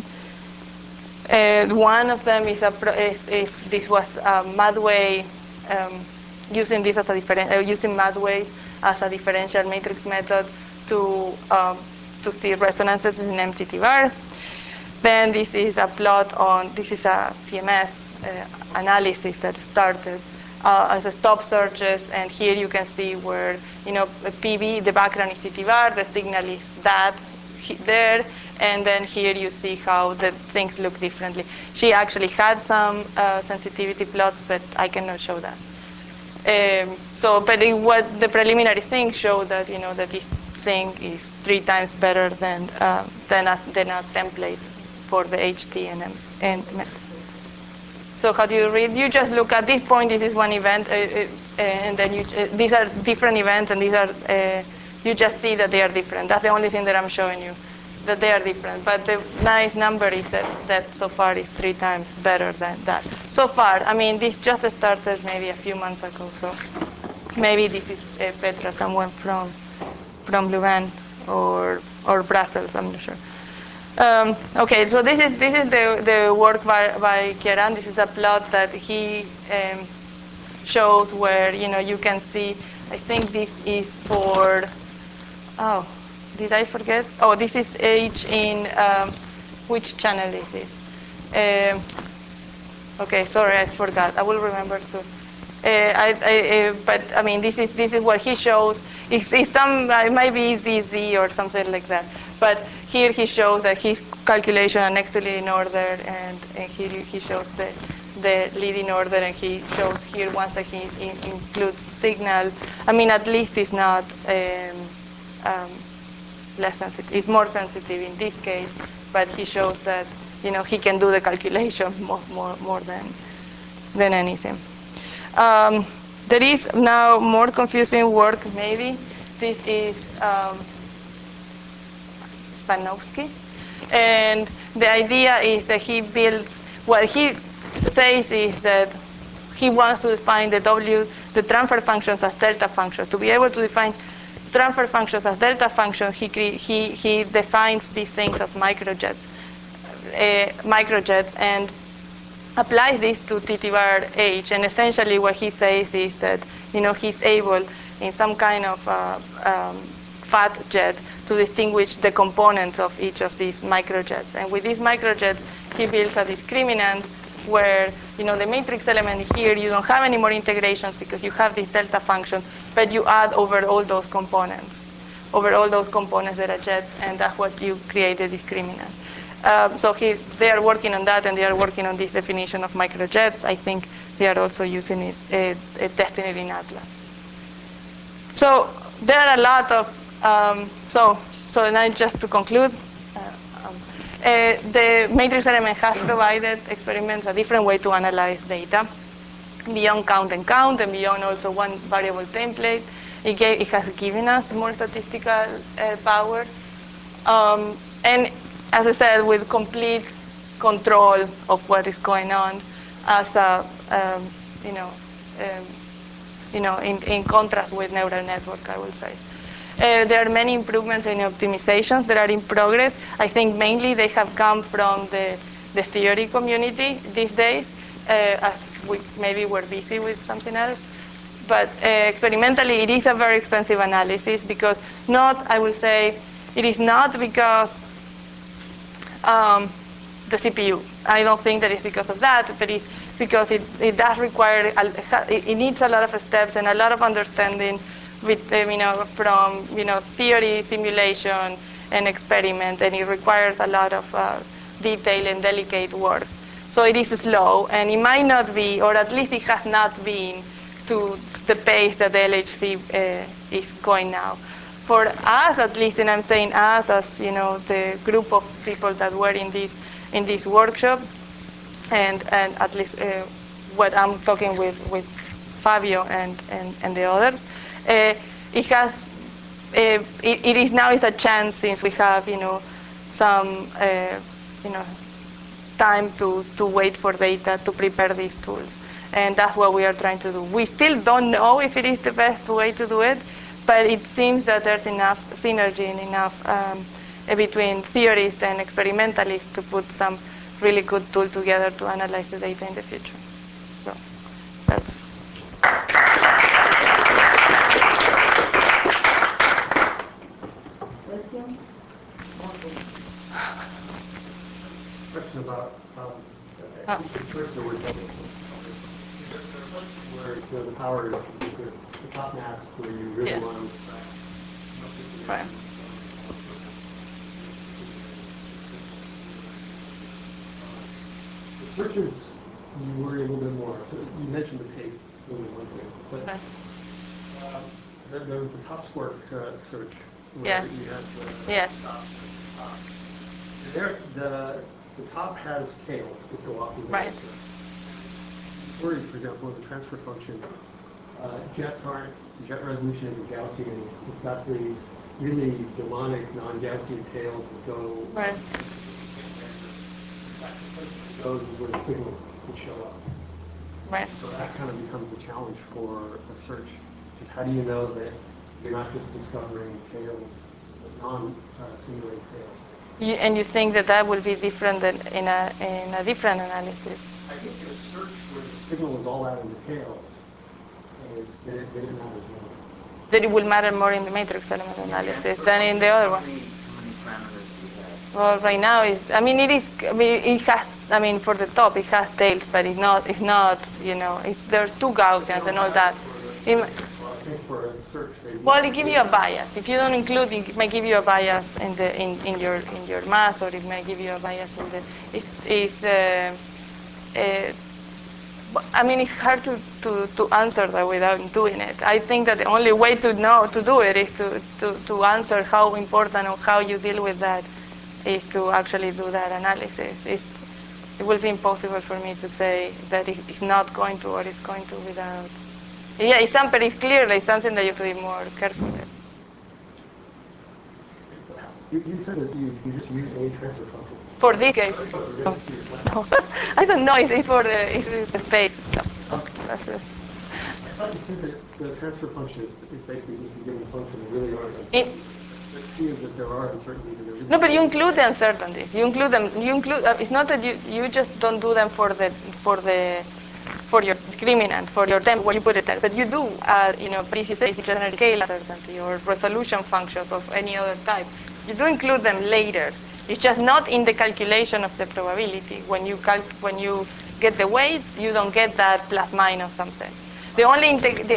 One of them is this was Mathway, using this as using Mathway as a differential matrix method to see resonances in MTT-bar. Then this is a plot on, this is a CMS analysis that started as a stop searches, and here you can see where, PV, the background is TT-bar, the signal is that there, and then here you see how the things look differently. She actually had some sensitivity plots, but I cannot show that. But what the preliminary things show that, that this thing is 3 times better than a template for the HT and so how do you read? You just look at this point. This is one event, and then these are different events, and these are you just see that they are different. That's the only thing that I'm showing you, that they are different. But the nice number is that so far is 3 times better than that. So far, I mean, this just started maybe a few months ago. So maybe this is Petra, someone from Louvain or Brussels. I'm not sure. Okay, so this is the work by Kieran. This is a plot that he shows where you can see. I think this is for. Oh, did I forget? Oh, this is H in which channel is this? Okay, sorry, I forgot. I will remember soon. But I mean, this is what he shows. It's it might be ZZ or something like that. But here he shows that his calculation are next to leading order, and here he shows the leading order, and he shows here ones that he includes signal. I mean, at least it's not less sensitive. It's more sensitive in this case, but he shows that he can do the calculation more than anything. There is now more confusing work, maybe. This is Panofsky. And the idea is that he builds, what he says is that he wants to define the transfer functions as delta functions. To be able to define transfer functions as delta functions, he defines these things as microjets. And applies this to TT-bar H, and essentially what he says is that he's able in some kind of fat jet to distinguish the components of each of these microjets. And with these microjets, he builds a discriminant where the matrix element here, you don't have any more integrations because you have these delta functions, but you add over all those components that are jets, and that's what you create the discriminant. So they are working on that, and they are working on this definition of microjets. I think they are also using it, testing it in Atlas. So there are a lot of, so now just to conclude, the matrix element has provided experiments a different way to analyze data, beyond count, and beyond also one variable template. It has given us more statistical power. And as I said, with complete control of what is going on, as in contrast with neural network, I will say. There are many improvements in optimizations that are in progress. I think mainly they have come from the theory community these days, as we maybe were busy with something else. but experimentally it is a very expensive analysis because I will say, it is not because the CPU. I don't think that it's because of that, but it's because it does require, it needs a lot of steps and a lot of understanding with, from, theory, simulation, and experiment, and it requires a lot of detail and delicate work. So it is slow, and it might not be, or at least it has not been, to the pace that the LHC is going now. For us, at least, and I'm saying us as the group of people that were in this workshop, and at least what I'm talking with Fabio and the others, it has it is now is a chance, since we have some time to wait for data to prepare these tools, and that's what we are trying to do. We still don't know if it is the best way to do it, but it seems that there's enough synergy and enough between theorists and experimentalists to put some really good tool together to analyze the data in the future. So that's. Questions? Question about, first the word double. There are places where the power is the top mass where you really Yeah. want to extract much information Right. from the searches, you worry a little bit more. So you mentioned the pace, it's really one thing. But Right. there was the top score search where Yes. you have the Yes. top and the top. There, the top has tails that go off the Right. Worried, for example, in the transfer function, jet resolution isn't Gaussian. It's got these really demonic non-Gaussian tails that go. Right. In fact, the place it goes is where the signal would show up. Right. So that kind of becomes a challenge for a search. Because how do you know that you're not just discovering tails, non-simulated tails? And you think that will be different than in a different analysis? I think in a search where the signal is all out in the tails, then it matters more. That it will matter more in the matrix element analysis than in the other one. How many parameters do you have? Well, right now it is. It has. For the top, it has tails, but it's not. It's not. There's two Gaussians and all that. Well, I think for a search, Well, it gives you a bias. If you don't include, it may give you a bias in your mass, or it may give you a bias in the. It's hard to answer that without doing it. I think that the only way to do it is to answer how important or how you deal with that is to actually do that analysis. It will be impossible for me to say that it's not going to or it's going to without. Yeah, it's clearly something that you have to be more careful with. You said that you just use a transfer function. For this case, no. I don't know. It's for the space stuff. That's it. I thought you said that the transfer function is basically just a given function. There really are It, the key is that there are uncertainties and there really No, but you include the uncertainties. You include them. It's not that you just don't do them for your discriminant, for your temp, where you put it there. But you do, basic general scale uncertainty or resolution functions of any other type. You do include them later. It's just not in the calculation of the probability. When you get the weights, you don't get that plus minus something. The only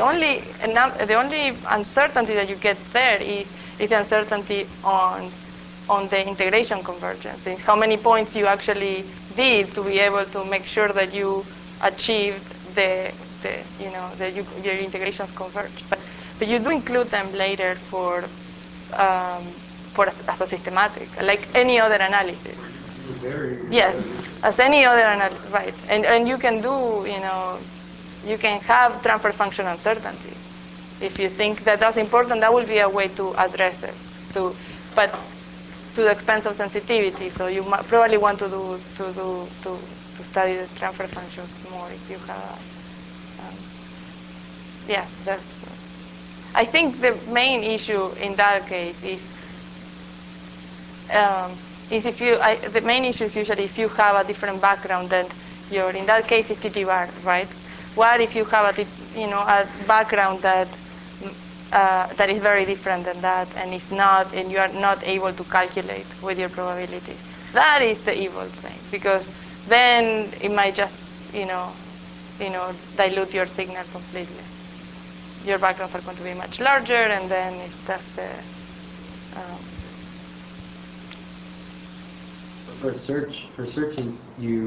uncertainty that you get there is the uncertainty on the integration convergence. It's how many points you actually did to be able to make sure that you achieved that your integrations converge. But you do include them later for as a systematic, like any other analysis. Yes, as any other analysis, right? And you can do, you can have transfer function uncertainty. If you think that that's important, that will be a way to address it. But to the expense of sensitivity. So you might probably want to study the transfer functions more if you have. Yes, that's. I think the main issue in that case is the main issue is usually if you have a different background than in that case is TT bar, right? what if you have a background that that is very different than that, and you are not able to calculate with your probability. That is the evil thing, because then it might just dilute your signal completely. Your backgrounds are going to be much larger, and then it's just For searches,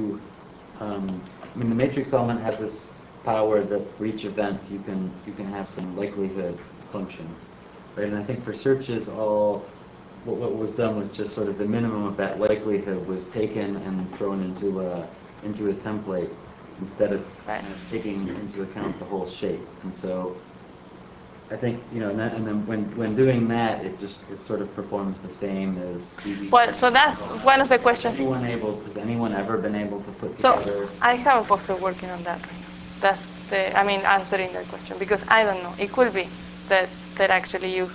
the matrix element has this power that for each event you can have some likelihood function, right? And I think for searches, what was done was just sort of the minimum of that likelihood was taken and thrown into a template instead of kind of taking into account the whole shape. And so I think, and then when doing that, it sort of performs the same as EV. Well, so that's one of the questions. Has anyone ever been able to put So together? I have a postdoc working on that right now. That's answering that question, because I don't know. It could be that actually you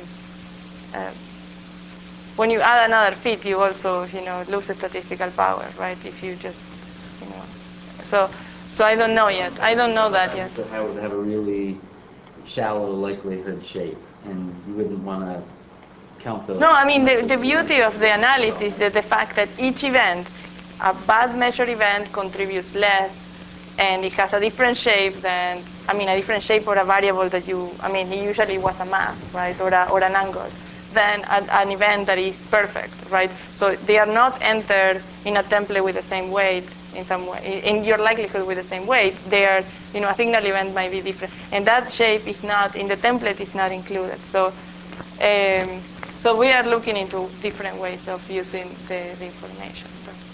when you add another fit, you also lose statistical power, right? If you just so I don't know yet. I don't know that yet. That would have a really shallow likelihood shape, and you wouldn't want to count those. No, I mean the beauty of the analysis is the fact that each event, a bad measured event, contributes less, and it has a different shape than a different shape for a variable that it usually was a mass, right, or an angle, than an event that is perfect, right? So they are not entered in a template with the same weight in some way, in your likelihood with the same weight. They are, a signal event might be different, and that shape is not in the template, is not included. So we are looking into different ways of using the information.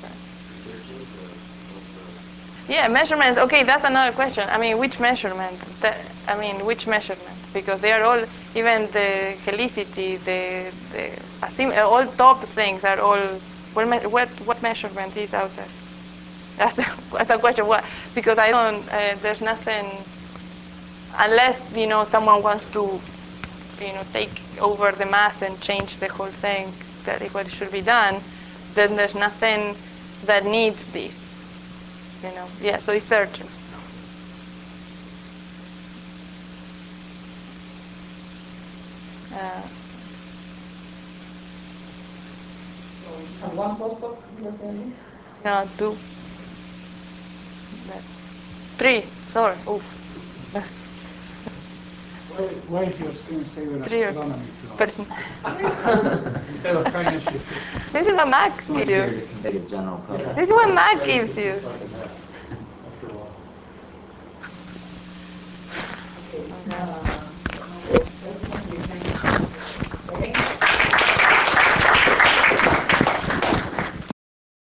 Yeah, measurements. Okay, that's another question. Which measurement? Which measurement? Because they are all, even the helicity, all top things are all. What measurement is out there? That's a question. What? Because I don't. There's nothing. Unless someone wants to, take over the math and change the whole thing. That is what should be done. Then there's nothing that needs this. Yeah, so it's certain. So one postdoc, you were saying? No, 2. 3. Sorry. Oof. Why is your screensaver 3 or 2. astronomy Person. instead of science fiction? This is what Mac Someone gives here you. to convey a general public. This is what Mac gives you. It's like a mess after a while. Okay.